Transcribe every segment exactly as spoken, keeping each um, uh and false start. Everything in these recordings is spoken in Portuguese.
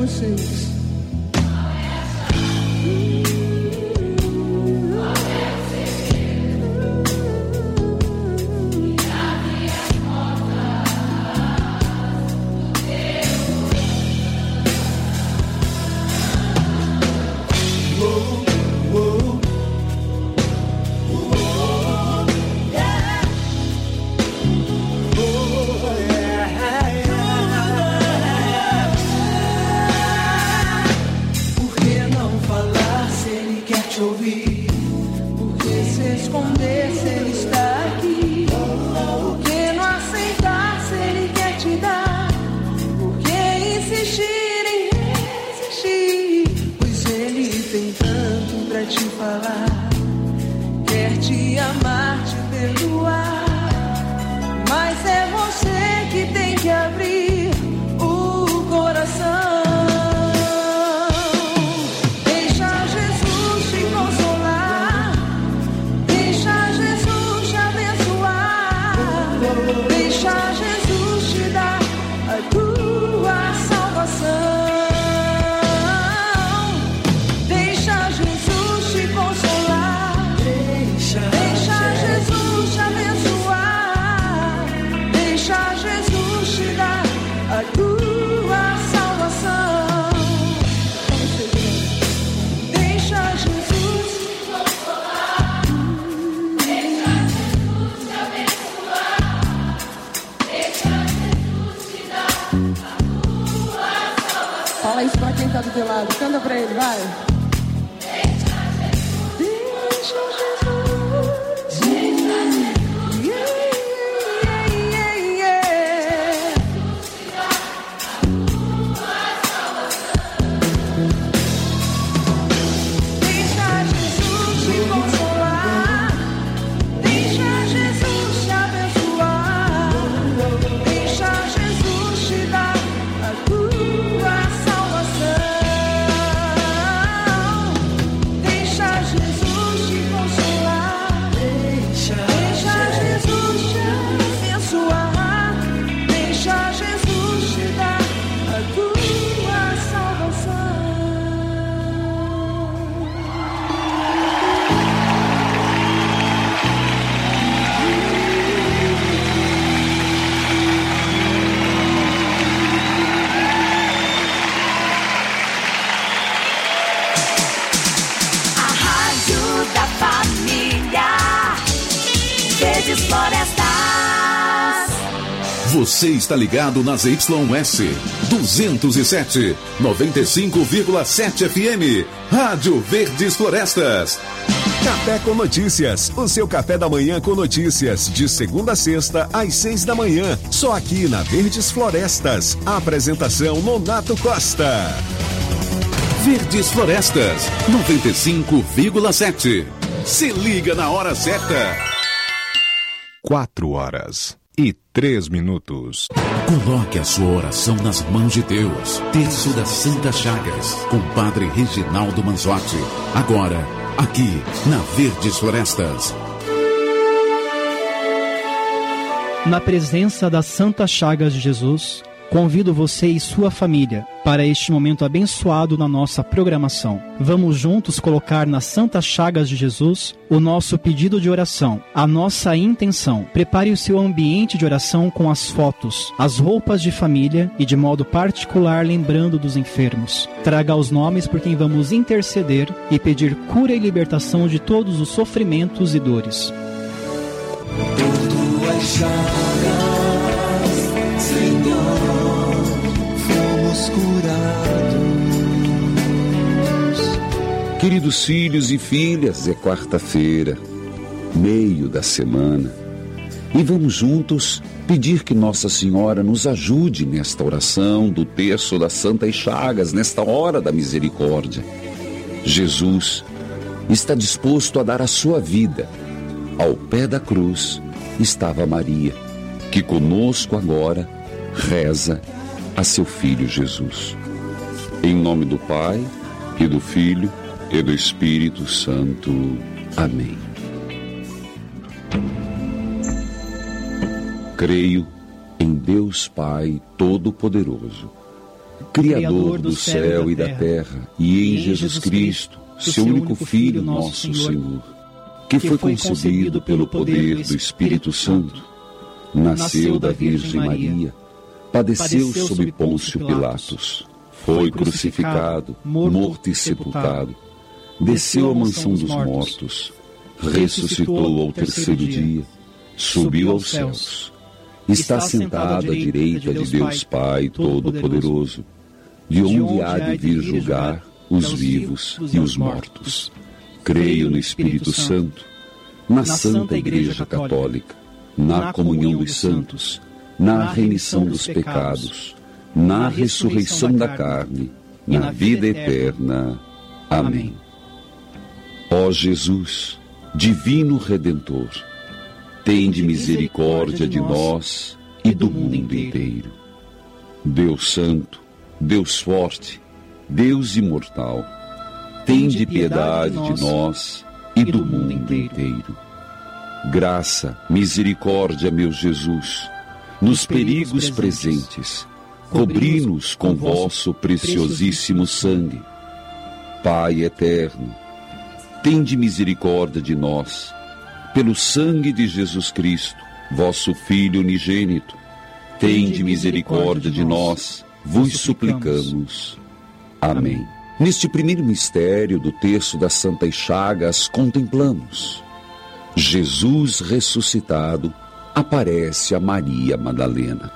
vocês. Fala isso pra quem tá do teu lado. Canta pra ele, vai. Deixa Jesus. Você está ligado nas Y S duzentos e sete, noventa e cinco vírgula sete F M, Rádio Verdes Florestas. Café com Notícias, o seu café da manhã com notícias, de segunda a sexta, às seis da manhã, só aqui na Verdes Florestas. A apresentação Nonato Costa. Verdes Florestas, noventa e cinco vírgula sete. Se liga na hora certa. Quatro horas e três minutos. Coloque a sua oração nas mãos de Deus. Terço das Santas Chagas, com Padre Reginaldo Manzotti. Agora, aqui na Verdes Florestas. Na presença das Santas Chagas de Jesus, convido você e sua família para este momento abençoado na nossa programação. Vamos juntos colocar nas Santas Chagas de Jesus o nosso pedido de oração, a nossa intenção. Prepare o seu ambiente de oração com as fotos, as roupas de família e de modo particular lembrando dos enfermos. Traga os nomes por quem vamos interceder e pedir cura e libertação de todos os sofrimentos e dores. Por tuas chagas, Senhor, fomos curados. Queridos filhos e filhas, é quarta-feira, meio da semana, e vamos juntos pedir que Nossa Senhora nos ajude nesta oração do terço das Santas Chagas, nesta hora da misericórdia. Jesus está disposto a dar a sua vida. Ao pé da cruz estava Maria, que conosco agora reza a seu Filho Jesus. Em nome do Pai, e do Filho, e do Espírito Santo. Amém. Creio em Deus Pai Todo-Poderoso, Criador do céu e da terra, e em Jesus Cristo, seu único Filho, nosso Senhor, que foi concebido pelo poder do Espírito Santo, nasceu da Virgem Maria, padeceu sob Pôncio Pilatos, foi crucificado, morto e sepultado, desceu à mansão dos mortos, ressuscitou ao terceiro dia, subiu aos céus, está sentado à direita de Deus Pai Todo-Poderoso, de onde há de vir julgar os vivos e os mortos. Creio no Espírito Santo, na Santa Igreja Católica, na comunhão dos santos, na remissão dos pecados, na ressurreição da carne, na vida eterna. Amém. Ó Jesus, Divino Redentor, tende misericórdia de nós e do mundo inteiro. Deus Santo, Deus Forte, Deus Imortal, tende piedade de nós e do mundo inteiro. Graça, misericórdia, meu Jesus, nos perigos presentes, cobri-nos com vosso preciosíssimo sangue. Pai eterno, tende misericórdia de nós, pelo sangue de Jesus Cristo, vosso Filho unigênito. Tende misericórdia de nós, vos suplicamos. Amém. Neste primeiro mistério do terço das Santas Chagas, contemplamos Jesus ressuscitado aparece a Maria Madalena.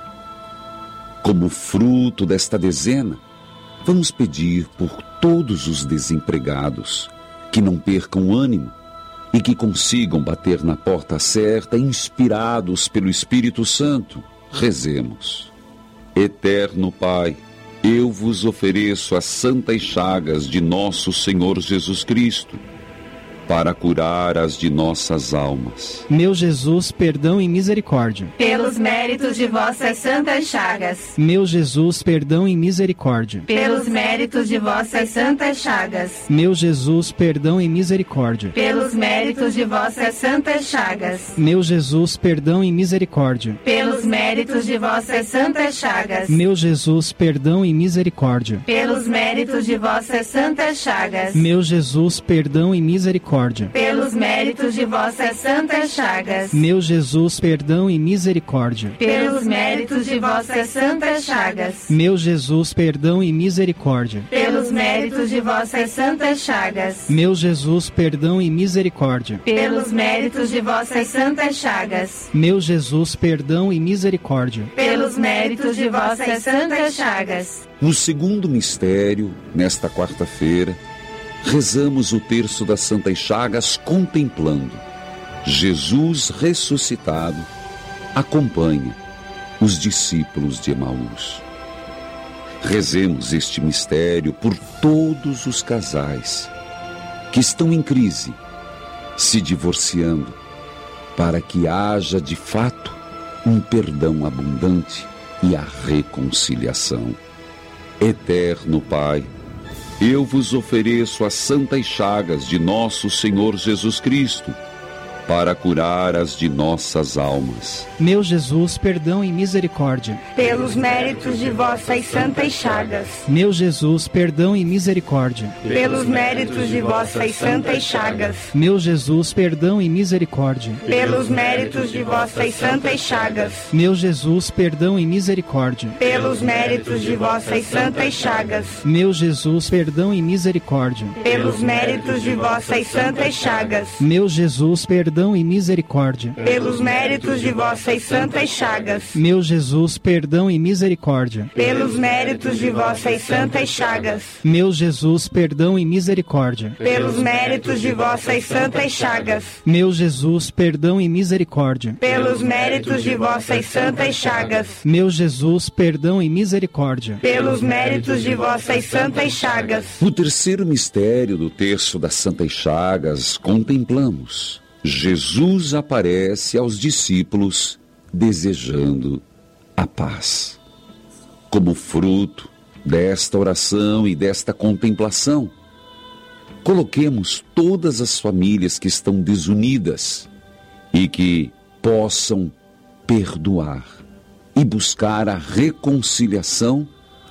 Como fruto desta dezena, vamos pedir por todos os desempregados que não percam ânimo e que consigam bater na porta certa, inspirados pelo Espírito Santo. Rezemos. Eterno Pai, eu vos ofereço as santas chagas de nosso Senhor Jesus Cristo, para curar as de nossas almas. Meu Jesus, perdão e misericórdia. Pelos méritos de vossas santas chagas. Meu Jesus, perdão e misericórdia. Pelos méritos de vossas santas chagas. Meu Jesus, perdão e misericórdia. Pelos méritos de vossas santas chagas. Meu Jesus, perdão e misericórdia. Pelos méritos de vossas santas chagas. Meu Jesus, perdão e misericórdia. Pelos méritos de vossas santas chagas. Meu Jesus, perdão e misericórdia. Pelos méritos de vossas santas chagas. Meu Jesus, perdão e misericórdia. Pelos méritos de vossas santas chagas. Meu Jesus, perdão e misericórdia. Pelos méritos de vossas santas chagas. Meu Jesus, perdão e misericórdia. Pelos méritos de vossas santas chagas. Meu Jesus, perdão e misericórdia. Pelos méritos de vossas santas chagas. No segundo mistério, nesta quarta-feira, rezamos o terço das Santas Chagas contemplando Jesus ressuscitado acompanha os discípulos de Emaús. Rezemos este mistério por todos os casais que estão em crise, se divorciando, para que haja de fato um perdão abundante e a reconciliação. Eterno Pai, eu vos ofereço as santas chagas de nosso Senhor Jesus Cristo, para curar as de nossas almas. Meu Jesus, perdão e misericórdia. Pelos méritos de vossas santas chagas. Meu Jesus, perdão e misericórdia. Pelos méritos de vossas santas chagas. Meu Jesus, perdão e misericórdia. Pelos méritos de vossas santas chagas. Meu Jesus, perdão e misericórdia. Pelos méritos de vossas santas chagas. Meu Jesus, perdão e misericórdia. Pelos méritos de vossas santas chagas. Meu Jesus, perdão Perdão e misericórdia. Pelos méritos de vossas santas chagas. Meu Jesus, perdão e misericórdia. Pelos méritos de vossas santas chagas. Meu Jesus, perdão e misericórdia. Pelos méritos de vossas santas chagas. Meu Jesus, perdão e misericórdia. Pelos méritos de vossas santas chagas. Meu Jesus, perdão e misericórdia. Pelos méritos de vossas santas chagas. No terceiro mistério do terço das Santas Chagas, contemplamos Jesus aparece aos discípulos desejando a paz. Como fruto desta oração e desta contemplação, coloquemos todas as famílias que estão desunidas e que possam perdoar e buscar a reconciliação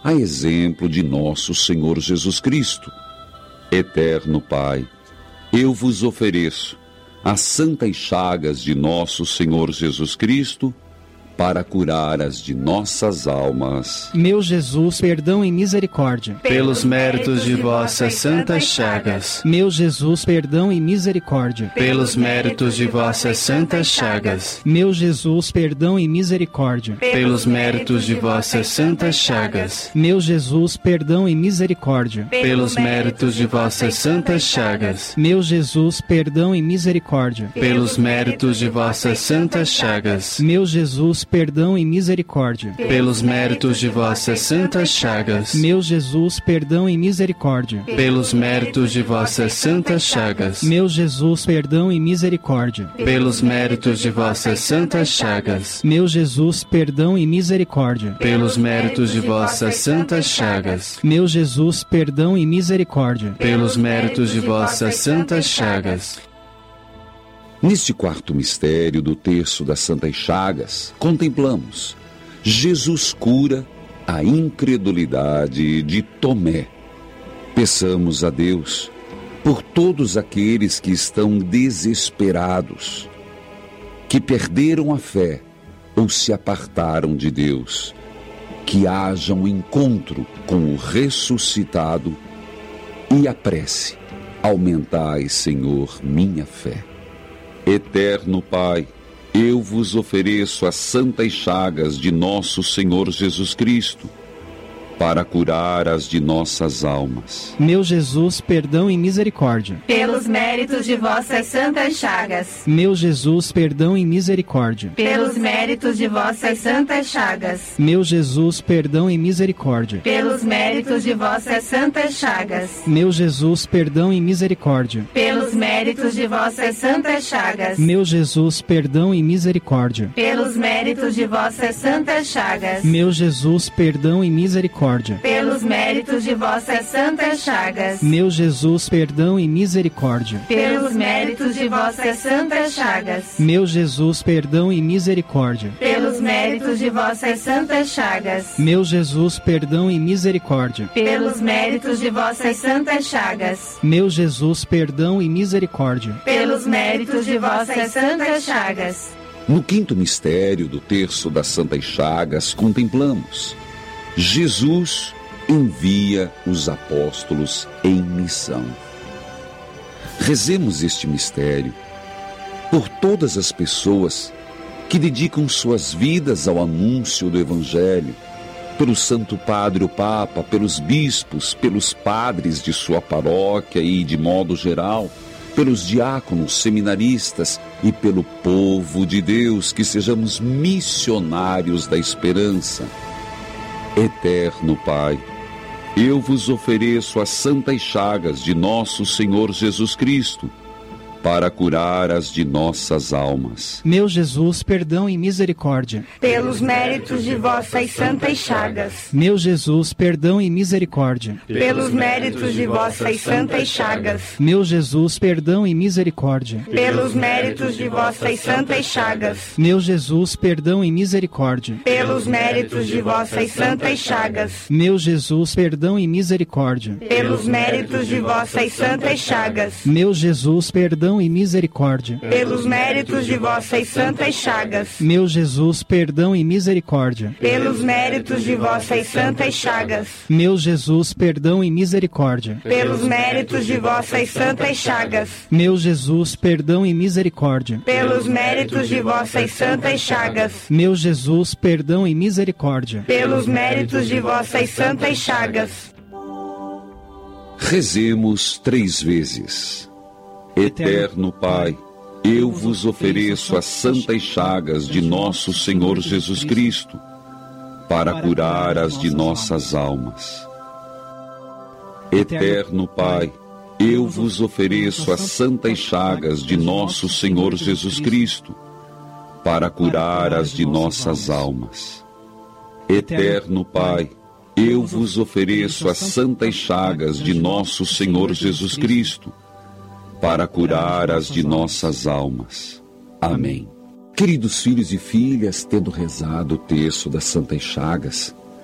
a exemplo de nosso Senhor Jesus Cristo. Eterno Pai, eu vos ofereço as santas chagas de nosso Senhor Jesus Cristo, para curar as de nossas almas. Meu Jesus, perdão e misericórdia. Pelos méritos de vossas santas chagas. Meu Jesus, perdão e misericórdia. Pelos méritos de vossas santas chagas. Meu Jesus, perdão e misericórdia. Pelos méritos de vossas santas chagas. Meu Jesus, perdão e misericórdia. Pelos méritos de vossas santas chagas. Meu Jesus, perdão e misericórdia. Pelos méritos de vossas santas chagas. Meu Jesus, perdão e misericórdia. Pelos méritos de vossas santas chagas. Meu Jesus, perdão e misericórdia. Pelos méritos de vossas santas chagas. Meu Jesus, perdão e misericórdia. Pelos méritos de vossas santas chagas. Meu Jesus, perdão e misericórdia. Pelos méritos de vossas santas chagas. Meu Jesus, perdão e misericórdia. Pelos méritos de vossas santas chagas. Neste quarto mistério do terço das Santas Chagas, contemplamos Jesus cura a incredulidade de Tomé. Peçamos a Deus por todos aqueles que estão desesperados, que perderam a fé ou se apartaram de Deus, que haja um encontro com o ressuscitado e a prece: aumentai, Senhor, minha fé. Eterno Pai, eu vos ofereço as santas chagas de nosso Senhor Jesus Cristo, para curar as de nossas almas. Meu Jesus, perdão e misericórdia. Pelos méritos de vossas santas chagas. Meu Jesus, perdão e misericórdia. Pelos méritos de vossas santas chagas. Meu Jesus, perdão e misericórdia. Pelos méritos de vossas santas chagas. Meu Jesus, perdão e misericórdia. Pelos méritos de vossas santas chagas. Meu Jesus, perdão e misericórdia. Pelos méritos de vossas santas chagas. Meu Jesus, perdão e misericórdia. Pelos méritos de vossas santas chagas. Meu Jesus, perdão e misericórdia. Pelos méritos de vossas santas chagas. Meu Jesus, perdão e misericórdia. Pelos méritos de vossas santas chagas. Meu Jesus, perdão e misericórdia. Pelos méritos de vossas santas chagas. Meu Jesus, perdão e misericórdia. Pelos méritos de vossas santas chagas. No quinto mistério do terço das Santas Chagas, contemplamos Jesus envia os apóstolos em missão. Rezemos este mistério por todas as pessoas que dedicam suas vidas ao anúncio do Evangelho, pelo Santo Padre o Papa, pelos bispos, pelos padres de sua paróquia e, de modo geral, pelos diáconos, seminaristas e pelo povo de Deus, que sejamos missionários da esperança. Eterno Pai, eu vos ofereço as santas chagas de nosso Senhor Jesus Cristo, para curar as de nossas almas. Meu Jesus, perdão e misericórdia. Pelos méritos de vossas santas chagas. Meu Jesus, perdão e misericórdia. Pelos méritos de vossas santas chagas. Meu Jesus, perdão e misericórdia. Pelos méritos de vossas santas chagas. Meu Jesus, perdão e misericórdia. Pelos méritos de vossas santas chagas. Meu Jesus, perdão e misericórdia. Pelos méritos de vossas santas chagas. Meu Jesus, perdão e misericórdia. Pelos méritos de vossas santas chagas. Meu Jesus, perdão e misericórdia. Pelos méritos de vossas santas chagas. Meu Jesus, perdão e misericórdia. Pelos méritos de vossas santas chagas. Meu Jesus, perdão e misericórdia. Pelos méritos de vossas santas chagas. Meu Jesus, perdão e misericórdia. Pelos méritos de vossas santas chagas. Rezemos três vezes. Eterno Pai, eu vos ofereço as santas chagas de nosso Senhor Jesus Cristo, para curar as de nossas almas. Eterno Pai, eu vos ofereço as santas chagas de nosso Senhor Jesus Cristo, para curar as de nossas almas. Eterno Pai, eu vos ofereço as santas chagas de nosso Senhor Jesus Cristo, para curar as de nossas almas. Amém. Queridos filhos e filhas, tendo rezado o terço das Santas Chagas,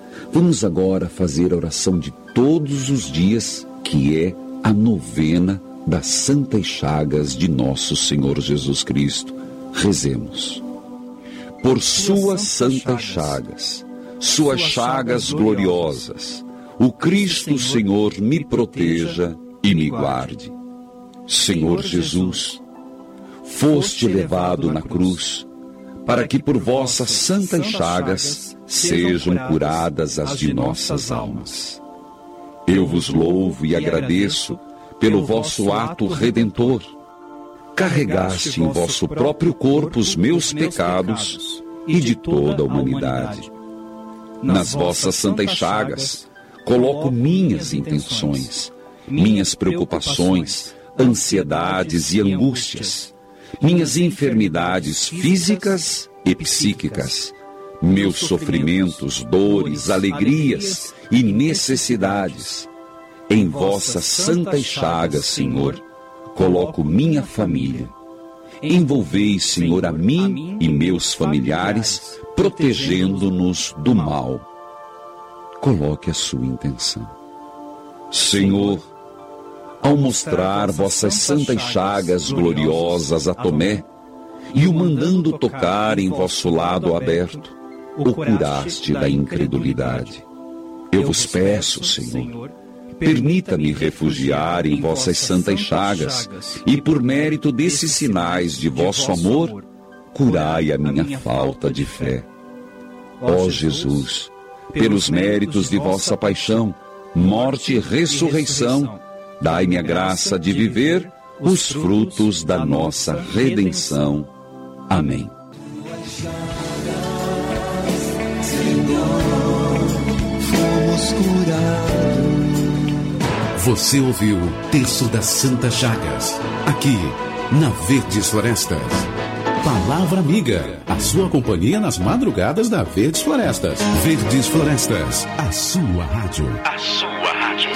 vamos agora fazer a oração de todos os dias, que é a novena das Santas Chagas de nosso Senhor Jesus Cristo. Rezemos. Por suas santas chagas, suas chagas gloriosas, o Cristo Senhor me proteja e me guarde. Senhor Jesus, foste levado na cruz, para que por vossas santas chagas sejam curadas as de nossas almas. Eu vos louvo e agradeço pelo vosso ato redentor. Carregaste em vosso próprio corpo os meus pecados e de toda a humanidade. Nas vossas santas chagas, coloco minhas intenções, minhas preocupações, ansiedades e angústias, minhas enfermidades físicas e psíquicas, meus sofrimentos, dores, alegrias e necessidades. Em vossas santas chagas, Senhor, coloco minha família. Envolvei, Senhor, a mim e meus familiares, protegendo-nos do mal. Coloque a sua intenção. Senhor, ao mostrar vossas santas chagas gloriosas a Tomé, e o mandando tocar em vosso lado aberto, o curaste da incredulidade. Eu vos peço, Senhor, permita-me refugiar em vossas santas chagas, e por mérito desses sinais de vosso amor, curai a minha falta de fé. Ó Jesus, pelos méritos de vossa paixão, morte e ressurreição, dai-me a graça de viver os frutos da nossa redenção. Amém. Você ouviu o Terço das Santas Chagas, aqui na Verdes Florestas. Palavra Amiga, a sua companhia nas madrugadas da Verdes Florestas. Verdes Florestas, a sua rádio. A sua rádio.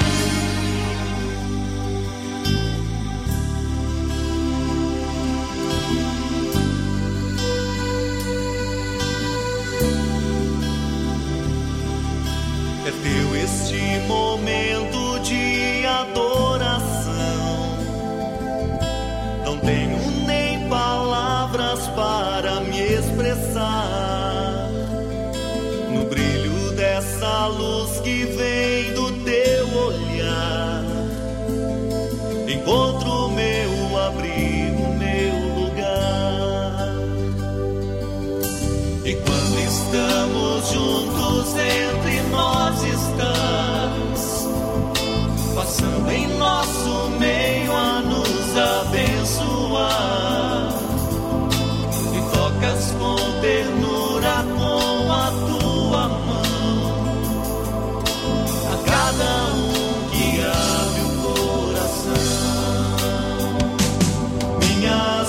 É teu este momento de adoração. Não tenho nem palavras para me expressar. No brilho dessa luz que vem do teu olhar, encontro meu abrigo, meu lugar. E quando estamos juntos, entre nós estamos, passando em nosso meio a nos abençoar. E tocas com ternura com a tua mão a cada um que abre o coração. Minhas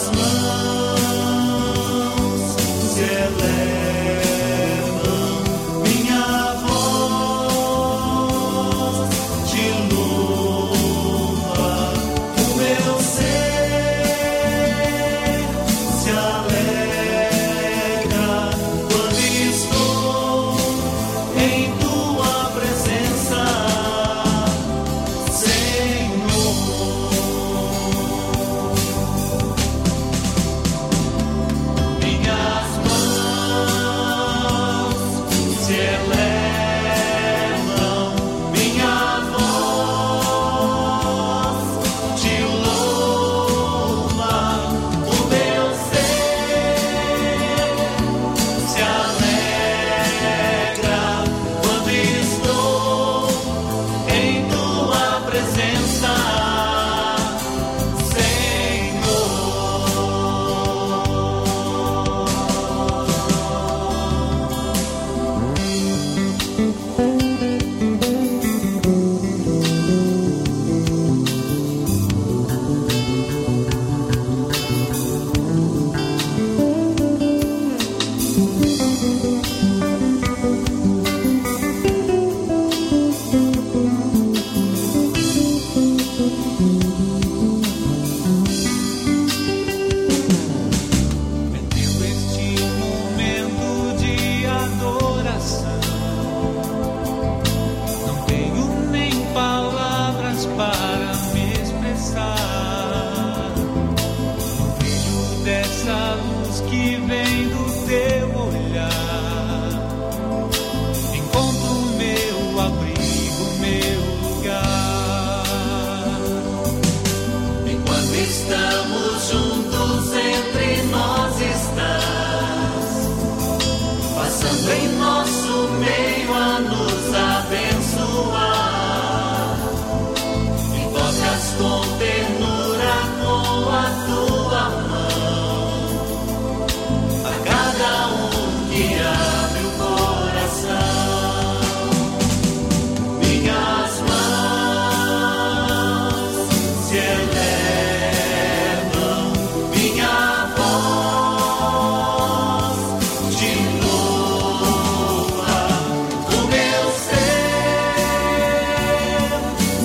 mãos se elevam, minha voz te louva, o meu ser se alegra quando estou em tua presença, Senhor. Minhas mãos se elevam, minha voz te louva, o meu ser se alegra quando estou em tua presença,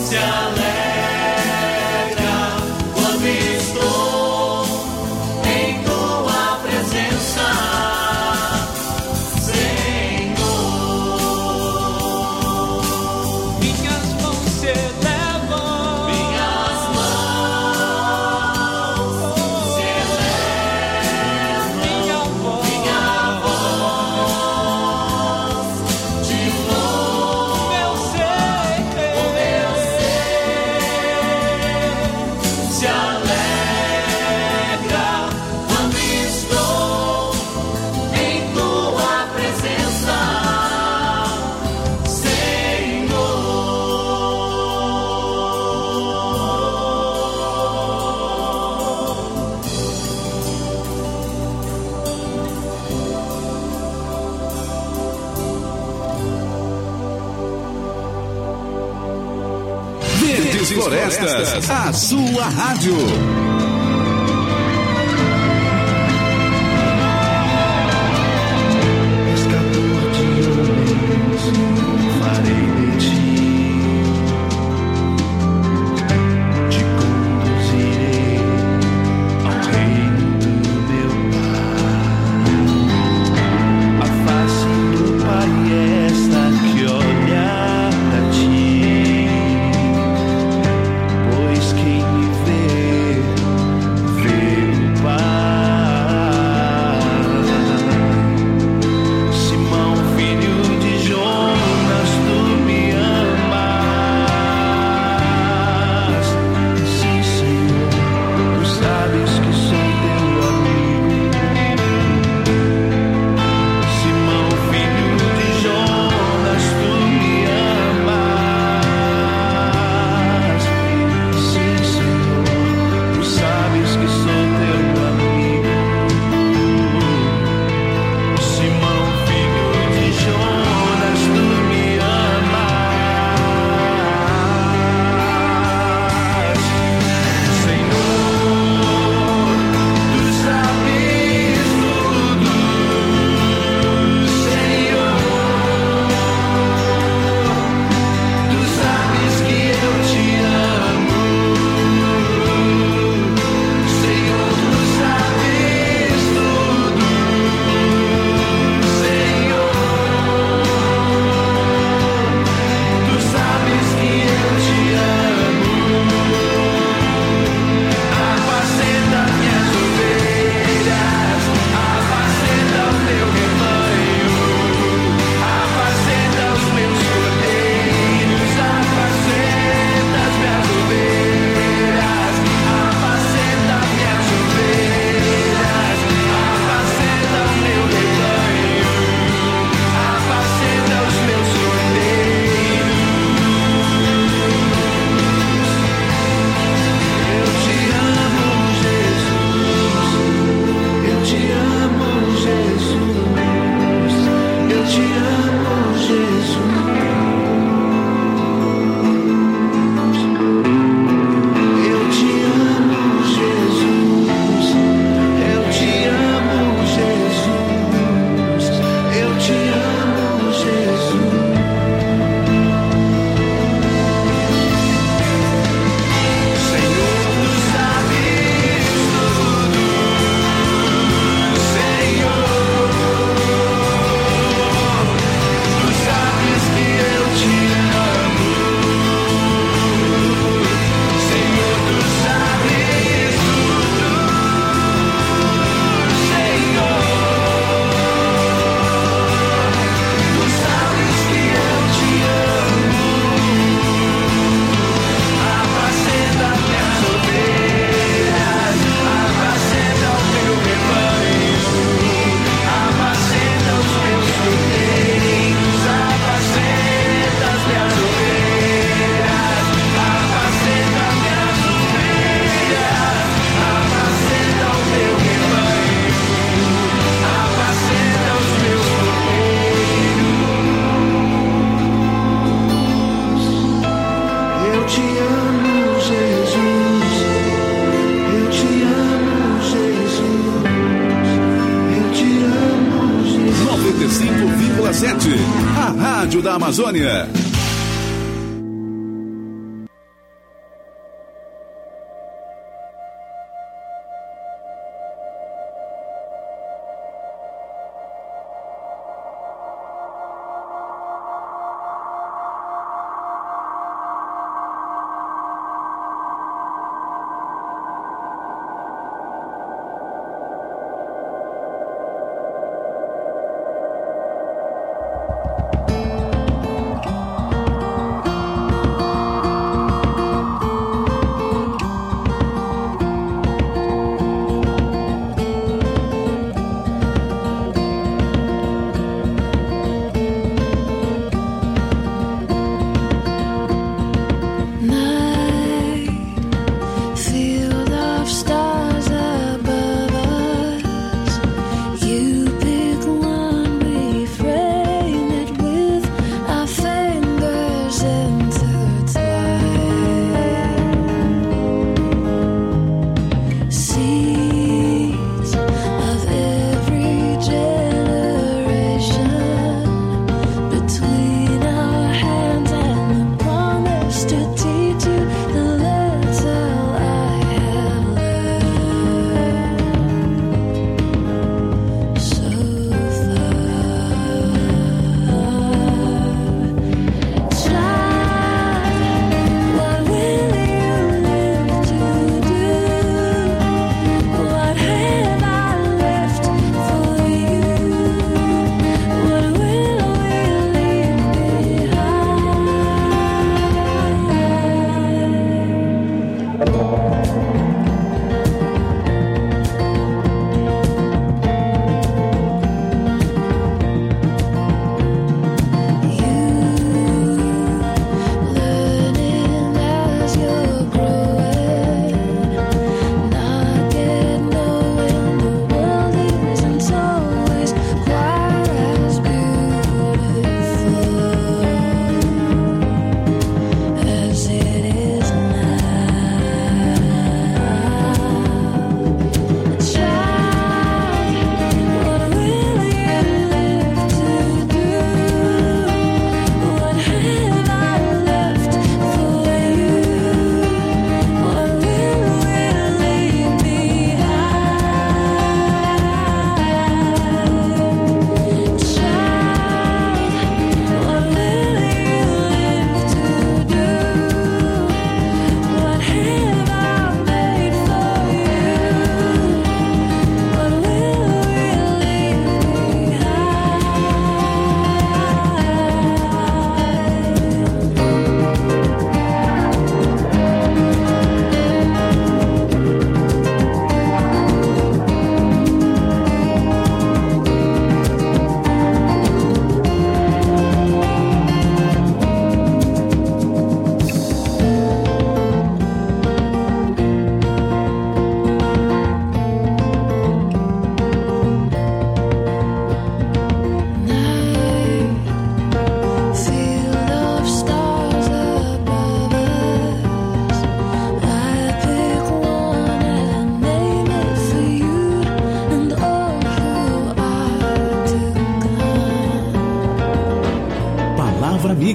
se alegra quando estou em tua presença, Senhor. Minhas mãos se elevam, minhas mãos se elevam, minha voz, minha voz te louva, meu ser, o meu ser se alegra quando estou em tua presença, Verdes Florestas, a sua rádio. Pescador de homens, farei de ti, te conduzirei ao reino do meu Pai. A face do Pai é esta que olha pra ti, pois quem me vê, vê o Pai. Simão, filho de Jonas, tu me amas. Sim, Senhor, tu sabes que sou teu amigo. Simão, filho de Jonas, tu me amas. Sim, Senhor, tu sabes que sou teu amigo. Simão, filho de Jonas, tu me amas. Senhor, tu sabes tudo. Senhor, tu sabes que eu te amo. Senhor, tu sabes tudo. Senhor, tu sabes que eu te amo. Apacenta minhas ovelhas, apacenta o teu rebanho, apacenta os meus cordeiros, apacenta as minhas ovelhas, apacenta minhas ovelhas, apacenta o meu rebanho, apacenta os meus cordeiros. Eu te amo, Jesus. Eu te amo, Jesus. Eu te amo, Jesus. Eu te amo, Jesus. Eu te amo, Jesus. Eu te amo, Jesus. Senhor, tu sabes tudo. Senhor, tu sabes que eu te amo. Senhor, tu sabes tudo. Senhor, tu sabes que eu te amo. Apacenta minhas ovelhas, apacenta o teu rebanho, apacenta os meus cordeiros, apacenta as minhas ovelhas, apacenta minhas ovelhas, apacenta o teu rebanho, apacenta os meus cordeiros. Eu te amo, Jesus. Eu te amo, Jesus. Eu te amo, Jesus. noventa e cinco vírgula sete, a rádio da Amazônia.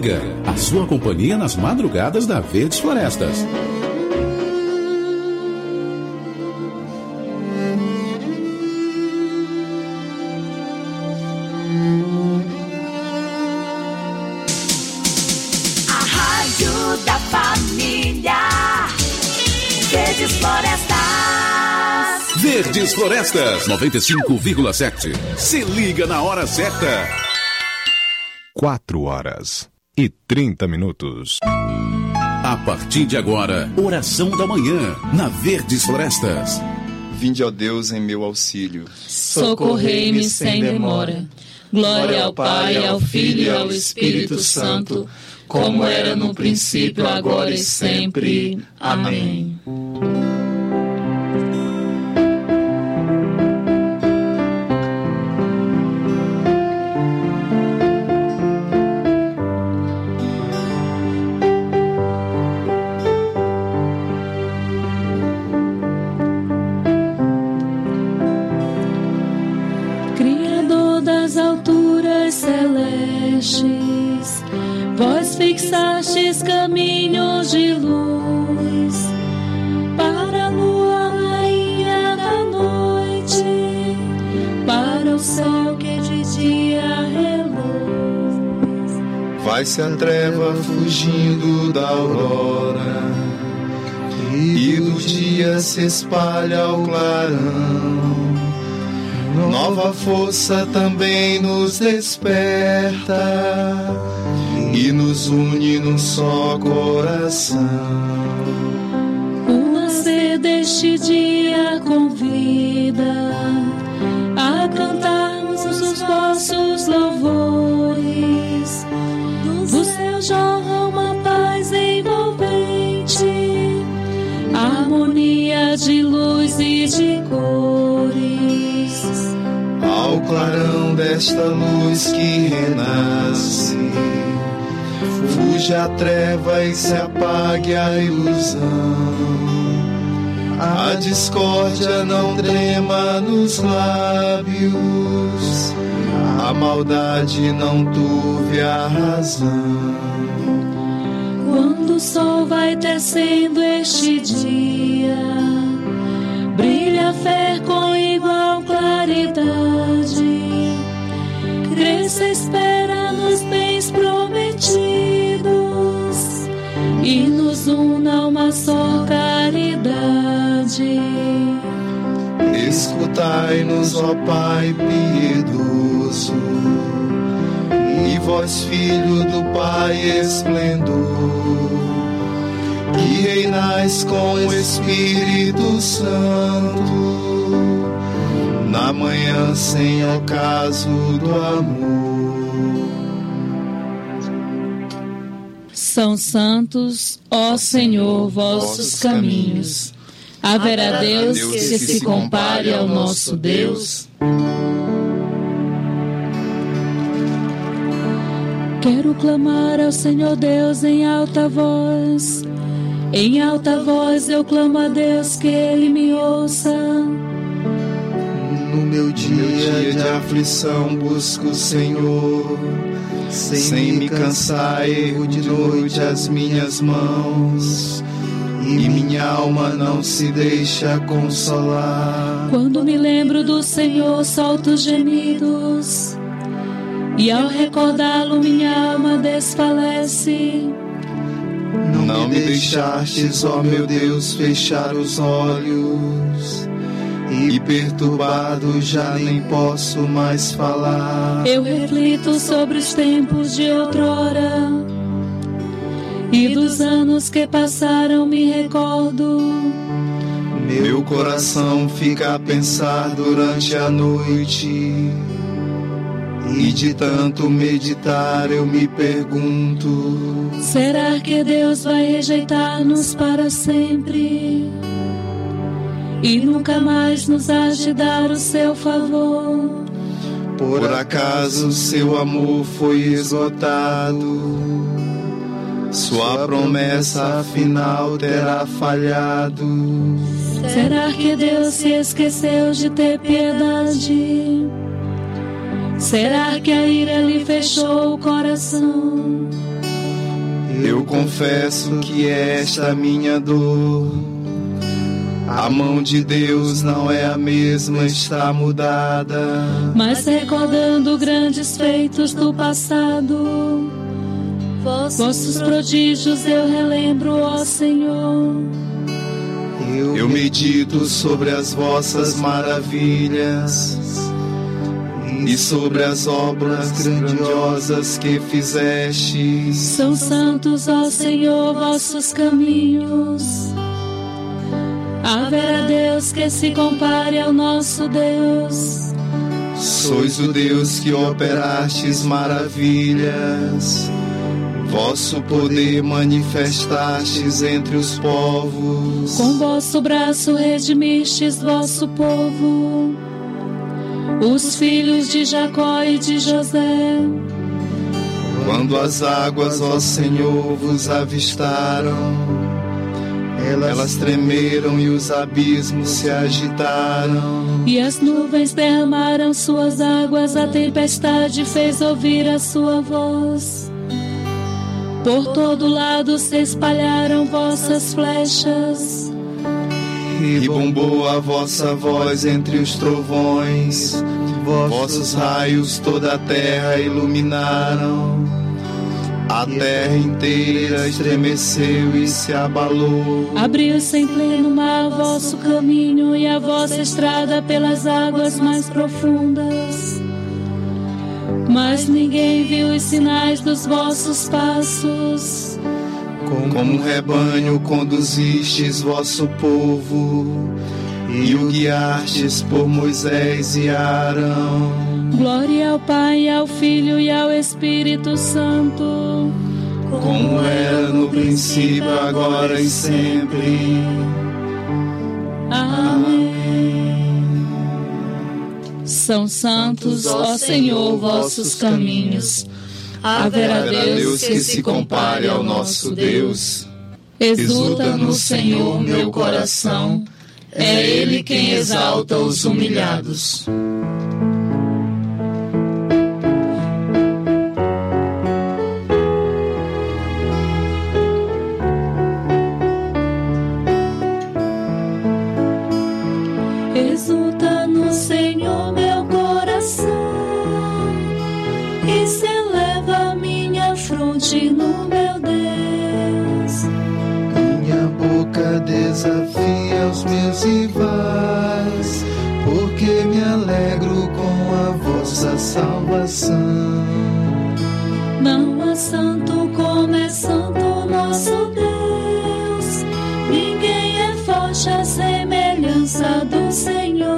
Amiga, a sua companhia nas madrugadas da Verdes Florestas. A Rádio da Família. Verdes Florestas. Verdes Florestas, noventa e cinco vírgula sete. Se liga na hora certa. Quatro horas e trinta minutos. A partir de agora, oração da manhã, na Verdes Florestas. Vinde, ó Deus, em meu auxílio. Socorrei-me sem demora. Glória ao Pai, ao Filho e ao Espírito Santo, como era no princípio, agora e sempre. Amém. Vós fixastes caminhos de luz para a lua, rainha da noite, para o céu que de dia reluz. Vai-se a treva fugindo da aurora, e do dia se espalha o clarão. Nova força também nos desperta e nos une num só coração. O nascer deste dia convida a cantarmos os vossos louvores. Do céu jorra uma paz envolvente, harmonia de luz e de cores. Ao clarão desta luz que renasce, fuja a treva e se apague a ilusão. A discórdia não trema nos lábios, a maldade não turve a razão. Quando o sol vai descendo este dia, brilha a fé com igual claridade. Cresça a espera nos bens prometidos e nos una uma só caridade. Escutai-nos, ó Pai piedoso, e vós, Filho do Pai esplendor, que reinais com o Espírito Santo, na manhã sem ocaso do amor. São santos, ó Senhor, vossos caminhos. Haverá Deus que se compare ao nosso Deus? Quero clamar ao Senhor Deus em alta voz. Em alta voz eu clamo a Deus que Ele me ouça. No meu dia de aflição busco o Senhor, sem me cansar ergo de noite as minhas mãos, e minha alma não se deixa consolar. Quando me lembro do Senhor solto os gemidos, e ao recordá-lo minha alma desfalece. Não me deixastes, ó meu Deus, fechar os olhos, e perturbado já nem posso mais falar. Eu reflito sobre os tempos de outrora, e dos anos que passaram me recordo. Meu coração fica a pensar durante a noite, e de tanto meditar eu me pergunto: será que Deus vai rejeitar-nos para sempre e nunca mais nos há de dar o seu favor? Por acaso seu amor foi esgotado? Sua promessa afinal terá falhado? Será que Deus se esqueceu de ter piedade? Será que a ira lhe fechou o coração? Eu confesso que esta é minha dor. A mão de Deus não é a mesma, está mudada. Mas recordando grandes feitos do passado, vossos prodígios eu relembro, ó Senhor. Eu, eu medito sobre as vossas maravilhas e sobre as obras grandiosas que fizestes. São santos, ó Senhor, vossos caminhos. Haverá Deus que se compare ao nosso Deus. Sois o Deus que operastes maravilhas. Vosso poder manifestastes entre os povos. Com vosso braço redimistes vosso povo, os filhos de Jacó e de José. Quando as águas, ó Senhor, vos avistaram, elas tremeram e os abismos se agitaram. E as nuvens derramaram suas águas, a tempestade fez ouvir a sua voz. Por todo lado se espalharam vossas flechas. E bombou a vossa voz entre os trovões. Vossos raios toda a terra iluminaram. A terra inteira estremeceu e se abalou. Abriu-se em pleno mar vosso caminho e a vossa estrada pelas águas mais profundas. Mas ninguém viu os sinais dos vossos passos. Como um rebanho conduzistes vosso povo e o guiastes por Moisés e Arão. Glória ao Pai, ao Filho e ao Espírito Santo, como era no princípio, agora e sempre. Amém. São santos, ó Senhor, vossos caminhos. Haverá Deus que se compare ao nosso Deus. Exulta no Senhor meu coração, é Ele quem exalta os humilhados. Exulta no Senhor meu coração, e se eleva minha fronte no meu Deus. Minha boca desafia os meus rivais, porque me alegro com a vossa salvação. Não há santo como é santo nosso Deus, ninguém é forte à semelhança do Senhor.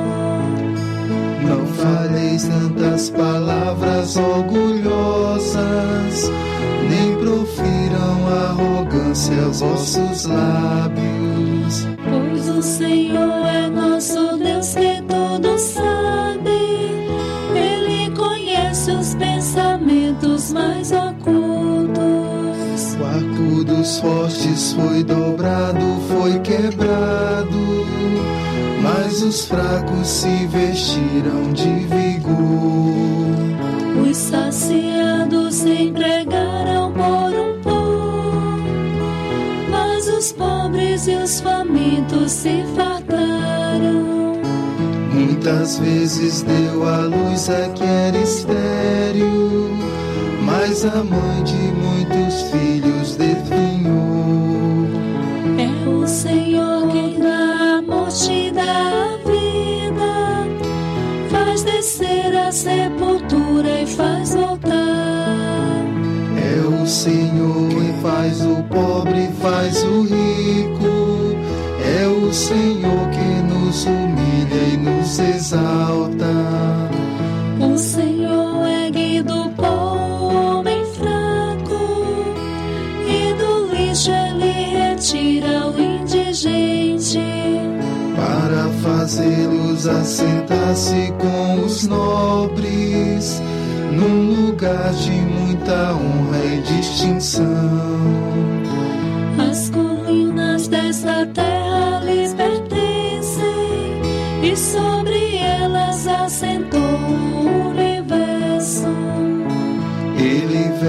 Não faleis tantas palavras orgulhosas, nem profiram arrogância aos vossos lábios. Pois o Senhor é nosso Deus que tudo sabe, Ele conhece os pensamentos mais ocultos. O arco dos fortes foi dobrado, foi quebrado, mas os fracos se vestiram de vigor. Os saciados se entregaram por um pão, mas os pobres e os famintos se fartaram. Muitas vezes deu à luz a que era estéril, mas a mãe de muitos filhos definhou. É o Senhor quem dá a morte e dá a vida, faz descer a sepultura e faz voltar. É o Senhor quem faz o pobre e faz o rico, é o Senhor que nos humilha e nos exalta. O Senhor ergue do pó o homem fraco, e do lixo Ele retira o indigente, para fazê-los assentar-se com os nobres, num lugar de muita honra e distinção. As colinas desta terra lhes pertencem, e sobre elas assentou o universo. Ele vela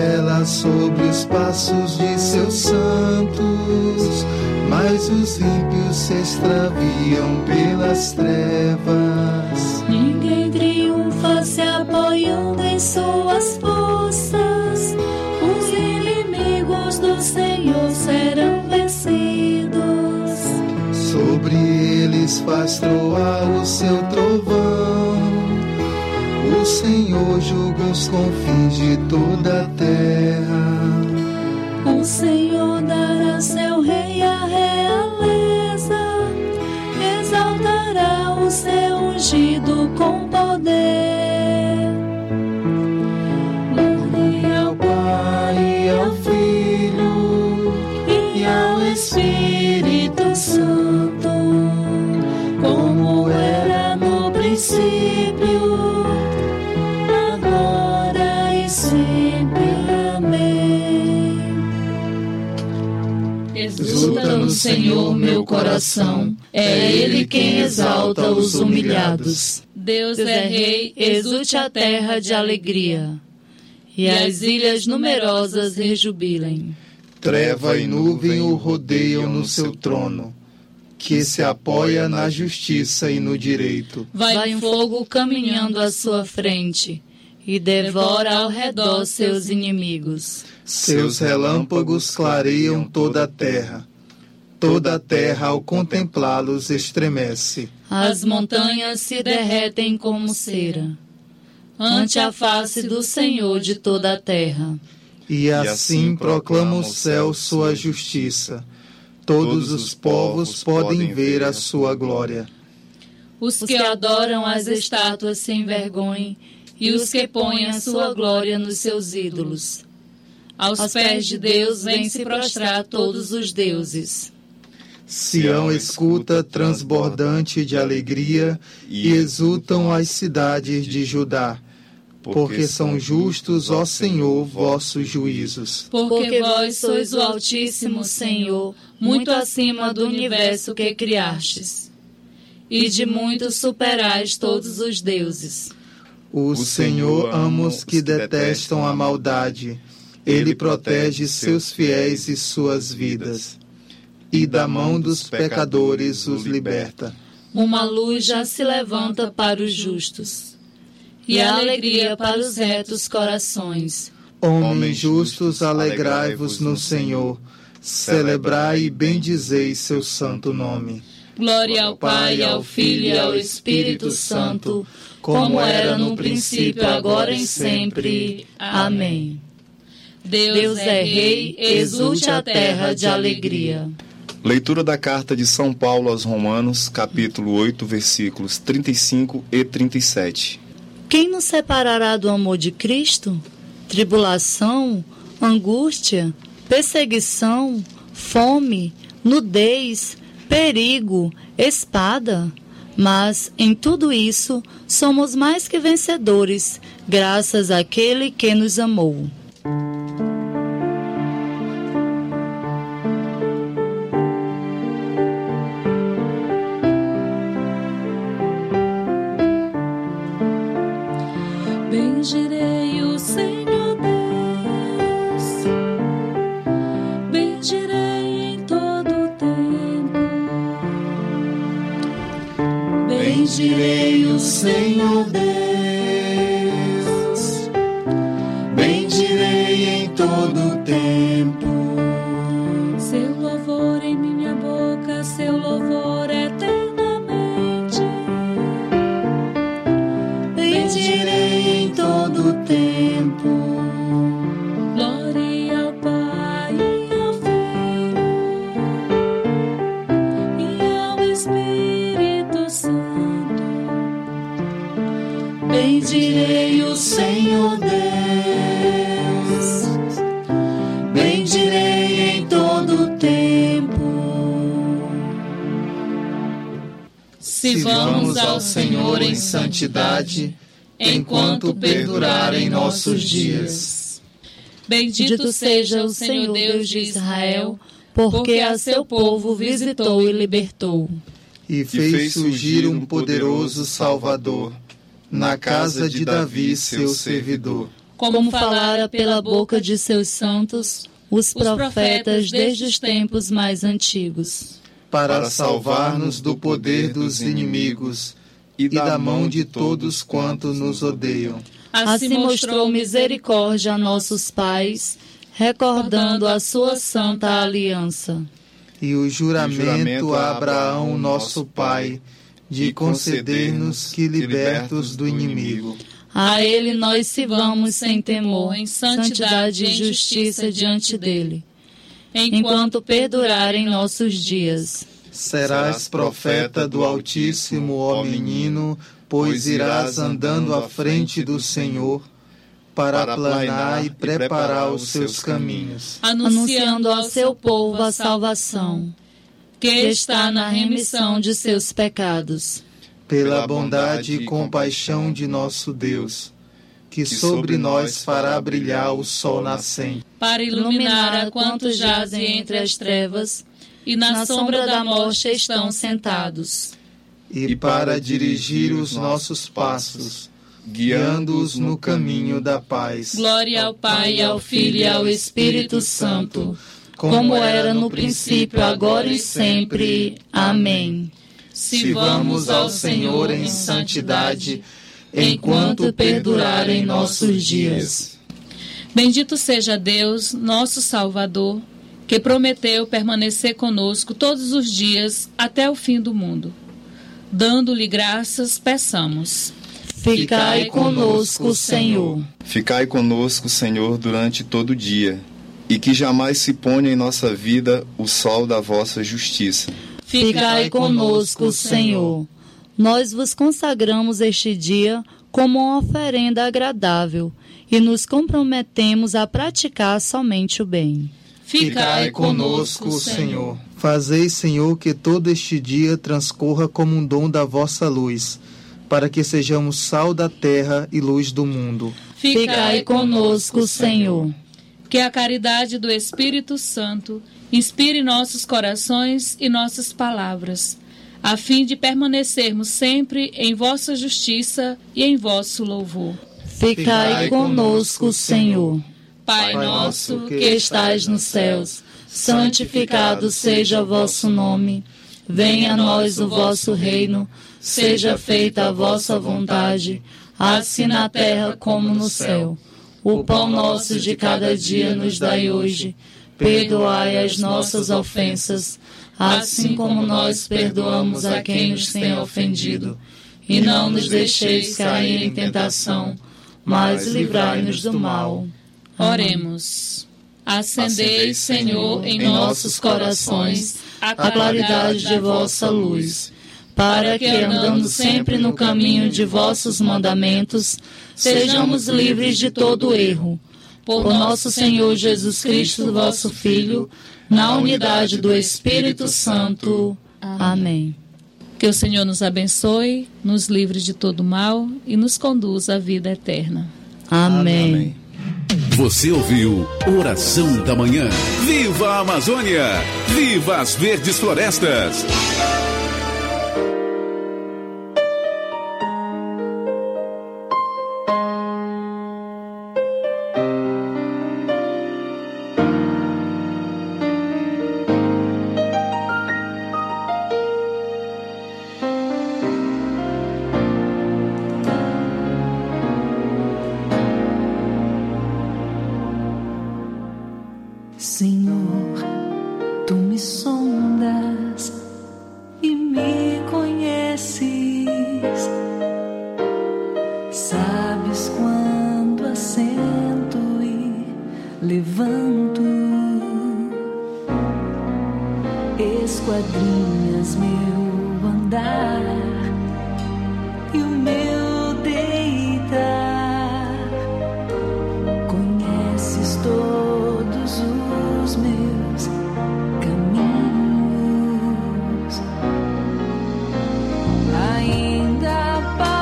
anda sobre os passos de seus santos, mas os ímpios se extraviam pelas trevas. Ninguém triunfa se apoiando em suas forças, os inimigos do Senhor serão vencidos. Sobre eles faz troar o seu trovão, o Senhor julga os confins de toda a terra. O Senhor dará seu rei a realeza, exaltará o seu ungido com poder. Glória ao Pai e ao Filho e ao Espírito Santo, como era no princípio, agora e sempre. Amém. Exulta no Senhor meu coração, é Ele quem exalta os humilhados. Deus é Rei, exulte a terra de alegria, e as ilhas numerosas rejubilem. Treva e nuvem o rodeiam no seu trono, que se apoia na justiça e no direito. Vai um fogo caminhando à sua frente, e devora ao redor seus inimigos. Seus relâmpagos clareiam toda a terra. Toda a terra, ao contemplá-los, estremece. As montanhas se derretem como cera ante a face do Senhor de toda a terra. E assim proclama o céu sua justiça. Todos os povos podem ver a sua glória. Os que adoram as estátuas se envergonhem, e os que põem a sua glória nos seus ídolos. Aos pés de Deus vêm se prostrar todos os deuses. Sião escuta transbordante de alegria, e exultam as cidades de Judá, porque são justos, ó Senhor, vossos juízos. Porque vós sois o Altíssimo Senhor, muito acima do universo que criastes, e de muito superais todos os deuses. O Senhor ama os que detestam a maldade, Ele protege seus fiéis e suas vidas, e da mão dos pecadores os liberta. Uma luz já se levanta para os justos, e a alegria para os retos corações. Homens justos, alegrai-vos no Senhor, celebrai e bendizei seu santo nome. Glória ao Pai, ao Filho e ao Espírito Santo, como era no princípio, agora e sempre. Amém. Deus é Rei, exulte a terra de alegria. Leitura da carta de São Paulo aos Romanos, capítulo oito, versículos trinta e cinco e trinta e sete. Quem nos separará do amor de Cristo? Tribulação, angústia, perseguição, fome, nudez, perigo, espada? Mas, em tudo isso, somos mais que vencedores, graças àquele que nos amou. Bendirei o Senhor Deus, bendirei em todo o tempo. Bendirei o Senhor Deus, bendirei em todo o tempo. Seu louvor em minha boca, seu louvor eternamente. Bendirei em todo o tempo. Glória ao Pai e ao Filho e ao Espírito Santo. Bendirei o Senhor Deus, bendirei em todo o tempo. Se vamos ao Senhor em santidade, enquanto perdurarem nossos dias. Bendito seja o Senhor Deus de Israel, porque a seu povo visitou e libertou. E fez surgir um poderoso Salvador na casa de Davi, seu servidor. como falara pela boca de seus santos, os profetas desde os tempos mais antigos. Para salvar-nos do poder dos inimigos e da mão de todos quantos nos odeiam. Assim mostrou misericórdia a nossos pais, recordando a sua santa aliança. E o juramento a Abraão, nosso pai, de conceder-nos que libertos do inimigo. A ele nós sirvamos sem temor, em santidade e justiça diante dele, enquanto perdurarem nossos dias. Serás profeta do Altíssimo, ó menino, pois irás andando à frente do Senhor, para aplanar e preparar os seus caminhos, anunciando ao seu povo a salvação, que está na remissão de seus pecados. Pela bondade e compaixão de nosso Deus, que sobre nós fará brilhar o sol nascente, para iluminar a quantos jazem entre as trevas e na sombra da morte estão sentados, e para dirigir os nossos passos, guiando-os no caminho da paz. Glória ao Pai, ao Filho e ao Espírito Santo, como era no princípio, agora e sempre. Amém. Sirvamos ao Senhor em santidade, enquanto perdurarem nossos dias. Bendito seja Deus, nosso Salvador, que prometeu permanecer conosco todos os dias até o fim do mundo. Dando-lhe graças, peçamos. Ficai conosco, Senhor. Ficai conosco, Senhor, durante todo o dia, e que jamais se ponha em nossa vida o sol da vossa justiça. Ficai conosco, Senhor. Nós vos consagramos este dia como uma oferenda agradável e nos comprometemos a praticar somente o bem. Ficai conosco, Senhor. Fazei, Senhor, que todo este dia transcorra como um dom da vossa luz, para que sejamos sal da terra e luz do mundo. Ficai conosco, Senhor. Que a caridade do Espírito Santo inspire nossos corações e nossas palavras, a fim de permanecermos sempre em vossa justiça e em vosso louvor. Ficai conosco, Senhor. Pai nosso que estais nos céus, santificado seja o vosso nome. Venha a nós o vosso reino, seja feita a vossa vontade, assim na terra como no céu. O pão nosso de cada dia nos dai hoje. Perdoai as nossas ofensas, assim como nós perdoamos a quem nos tem ofendido. E não nos deixeis cair em tentação, mas livrai-nos do mal. Oremos. Acendei, Senhor, em nossos corações a claridade de vossa luz, para que, andando sempre no caminho de vossos mandamentos, sejamos livres de todo erro. Por nosso Senhor Jesus Cristo, vosso Filho, na unidade do Espírito Santo. Amém. Que o Senhor nos abençoe, nos livre de todo mal e nos conduza à vida eterna. Amém. Amém. Você ouviu Oração da Manhã. Viva a Amazônia! Viva as verdes florestas! Senhor, tu me sondas e me conheces, sabes quando assento e levanto, esquadrinhas meu andar e o meu deitar, conheces todos os meus caminhos. Ainda a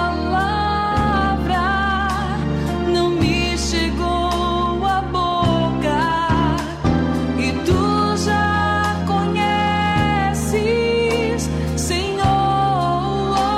palavra não me chegou à boca e tu já conheces, Senhor.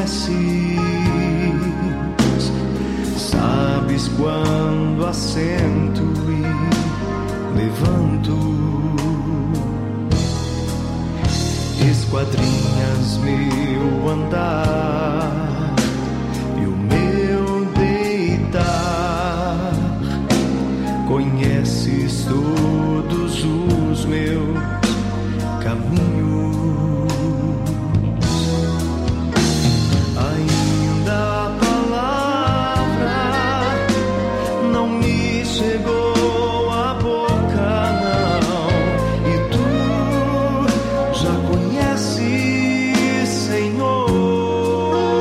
conheces, sabes quando assento e levanto, esquadrinhas meu andar e o meu deitar, conheces todos os meus caminhos. Ainda a palavra não me chegou à boca, não, e tu já conheces, Senhor.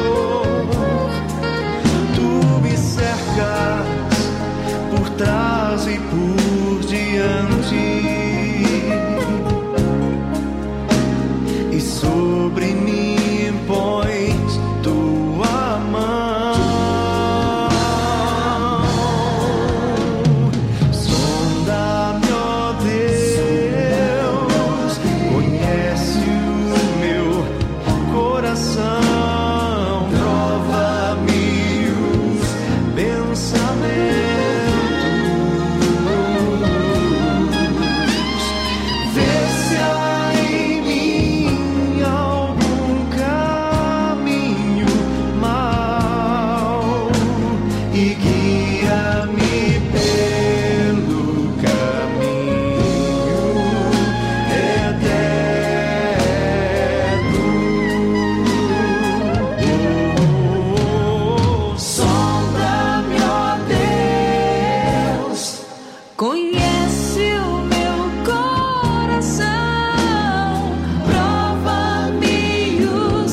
Tu me cercas por trás e por diante, e sobre mim pões tua mão. Sonda-me, ó Deus, conhece o meu coração, prova-me os pensamentos, vê se há em mim algum caminho mau e guia-me pelo caminho eterno. Sonda-me, ó Deus, conhece o meu coração, prova-me os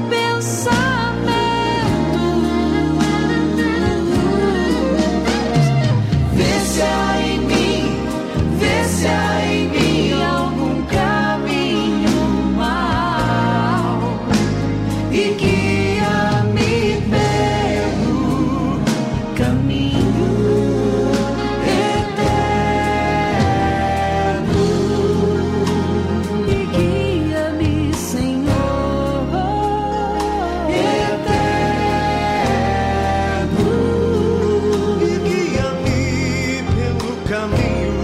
pensamentos, vê se há em mim, vê se há em mim algum caminho mau e guia-me pelo caminho eterno, e guia-me, Senhor, eterno, e guia-me pelo caminho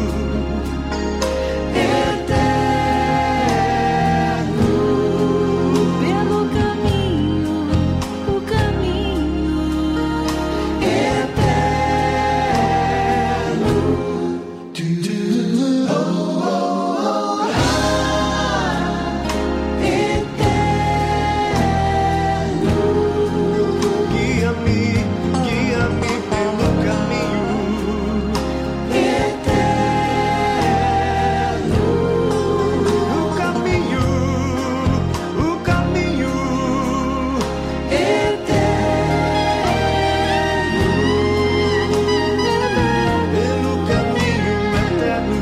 eterno, pelo caminho, o caminho eterno. Oh, oh, oh, ah, eterno. Guia-me, guia-me pelo caminho eterno, o caminho, o caminho eterno, pelo caminho eterno,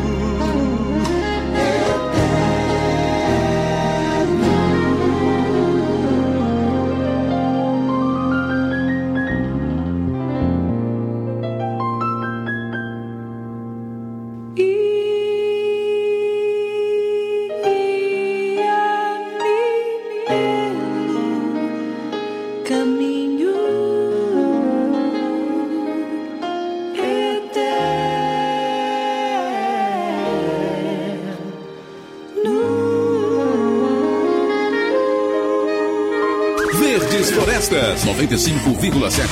caminho eterno. Verdes Florestas, noventa e cinco vírgula sete.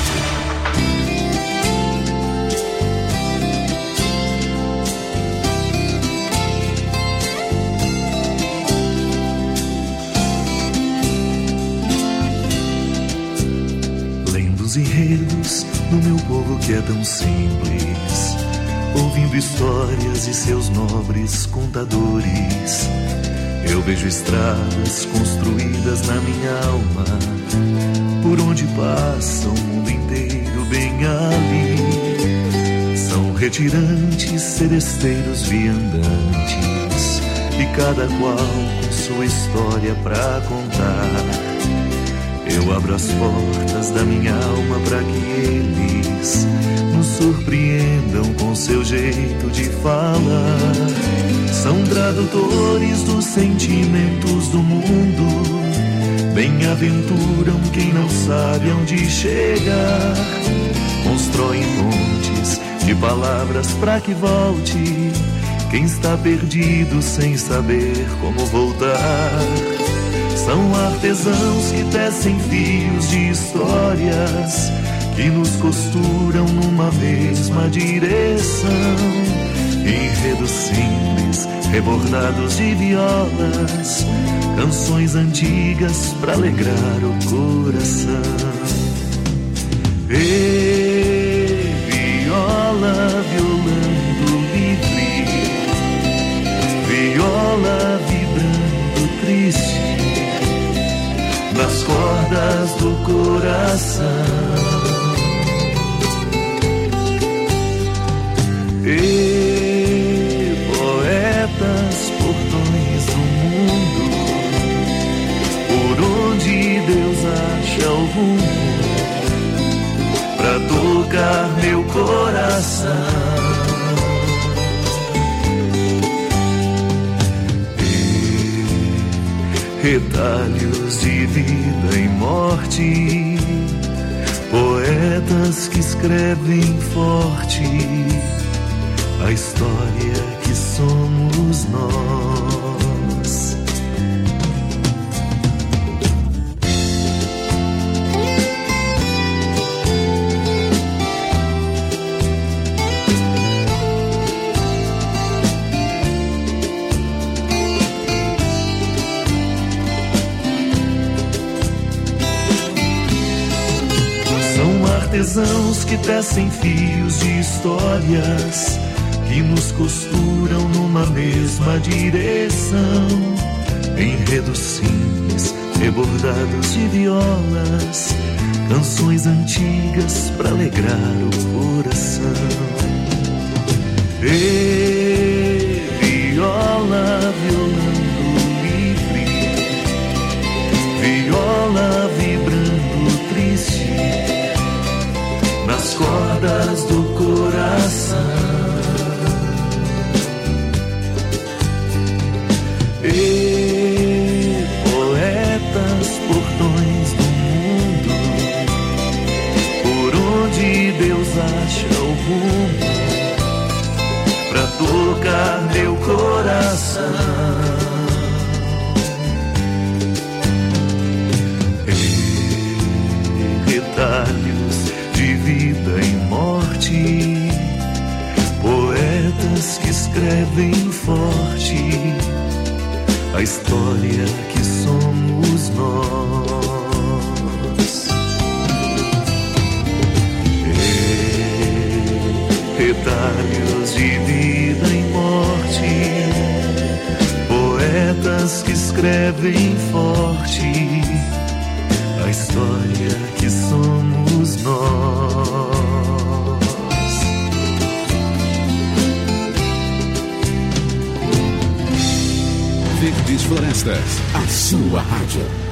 Lendo os enredos do meu povo que é tão simples, ouvindo histórias e seus nobres contadores, eu vejo estradas construídas na minha alma, por onde passa o mundo inteiro bem ali. São retirantes, seresteiros, viandantes, e cada qual com sua história pra contar. Eu abro as portas da minha alma para que eles nos surpreendam com seu jeito de falar. São tradutores dos sentimentos do mundo, Bem-aventuram quem não sabe onde chegar. Constroem pontes de palavras pra que volte quem está perdido sem saber como voltar. São artesãos que tecem fios de histórias que nos costuram numa mesma direção. Enredos simples, rebordados de violas, canções antigas pra alegrar o coração. Ei, viola violando livre, viola vibrando triste nas cordas do coração. Ei, poetas, portões do mundo, por onde Deus acha o rumo pra tocar meu coração. Ei, retalhos de vida e morte, poetas que escrevem forte a história que somos nós. São artesãos que tecem fios de histórias que nos costuram numa mesma direção. Enredos simples, rebordados de violas, canções antigas pra alegrar o coração. Ei, viola violando livre, viola vibrando triste nas cordas do coração. Ei, poetas, portões do mundo, por onde Deus acha o rumo pra tocar meu coração. Ei, retalhos de vida e morte, poetas que escrevem forte a história que somos nós. Ei, retalhos de vida e morte, poetas que escrevem forte a história que somos nós. Verdes Florestas, a sua rádio.